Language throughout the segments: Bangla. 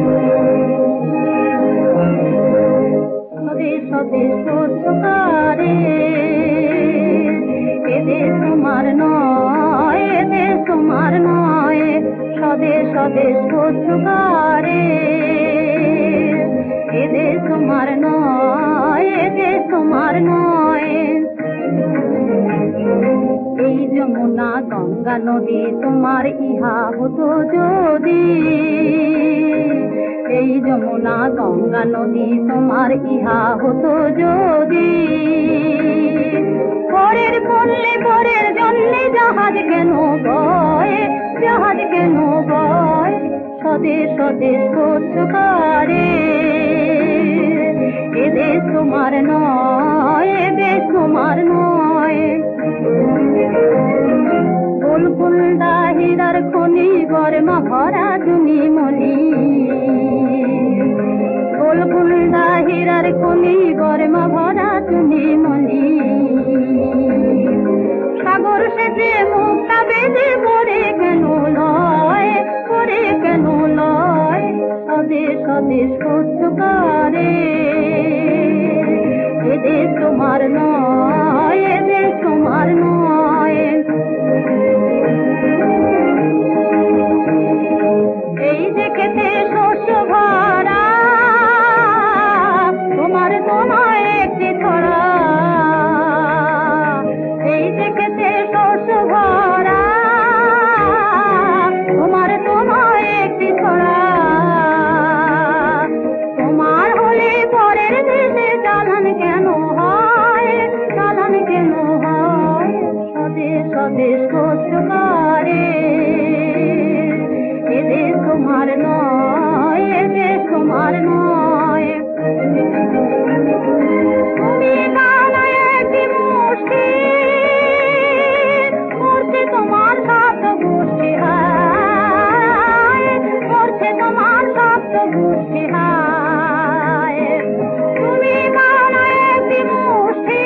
স্বদেশ স্বদেশ করছুকারে এদেশ তোমার নয়, এদেশ তোমার নয়। স্বদেশ স্বদেশ করছুকারে এদেশ তোমার নয়, এদেশ তোমার নয়। এই যমুনা গঙ্গা নদী তোমার ইহা হতো যদি, এই যমুনা গঙ্গা নদী তোমার ইহা হতো যদি। পরের পড়লে পরের জন্যে জাহাজ কেন বয়, জাহাজ কেন বয়। স্বদেশ স্বদেশ করছুকারে এদেশ তোমার নয়, এদেশ তোমার নয়। গোলকুন্ডা হীরার খনি বর্মা ভরা তুমি মনি, গোলকুন্ডা হীরার খনি বর্মা ভরা তুমি মনি। সাগর সেজে মুক্তা বেজে পড়ে কেন লয়, পড়ে কেন লয়। স্বদেশ স্বদেশ করছুকারে এদেশ তোমার নয়, এদেশ তোমার নয়। এই যে খেতে শস্য ভরা তোমার তোমায় একটি ছড়া, এই যে খেতে শস্য ভরা তোমার তোমায় একটি ছড়া। তোমার হলে পরের দেশে চালান কেন হয়, চালান কেন হয়। স্বদেশ স্বদেশ করছুকারে এদেশ তোমার নয়, এদেশ তোমার নয়। তুমি কানায় একটি মুষ্টি মরছে তোমার সপ্ত গোষ্ঠী হায়, মরছে তোমার সপ্ত গোষ্ঠী হায়। তুমি কানায় একটি মুষ্টি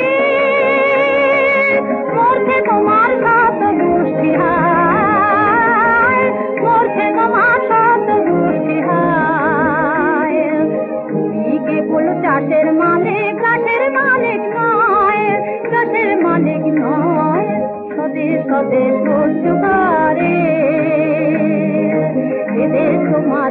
মরছে তোমার সপ্ত গোষ্ঠী হায়, মরছে তোমার সপ্ত গোষ্ঠী হায়। তুমি কেবল চাষের মালিক, চাষের মালিক নয়, চাষের মালিক নয়। স্বদেশ স্বদেশ করছুকারে এদেশ তোমার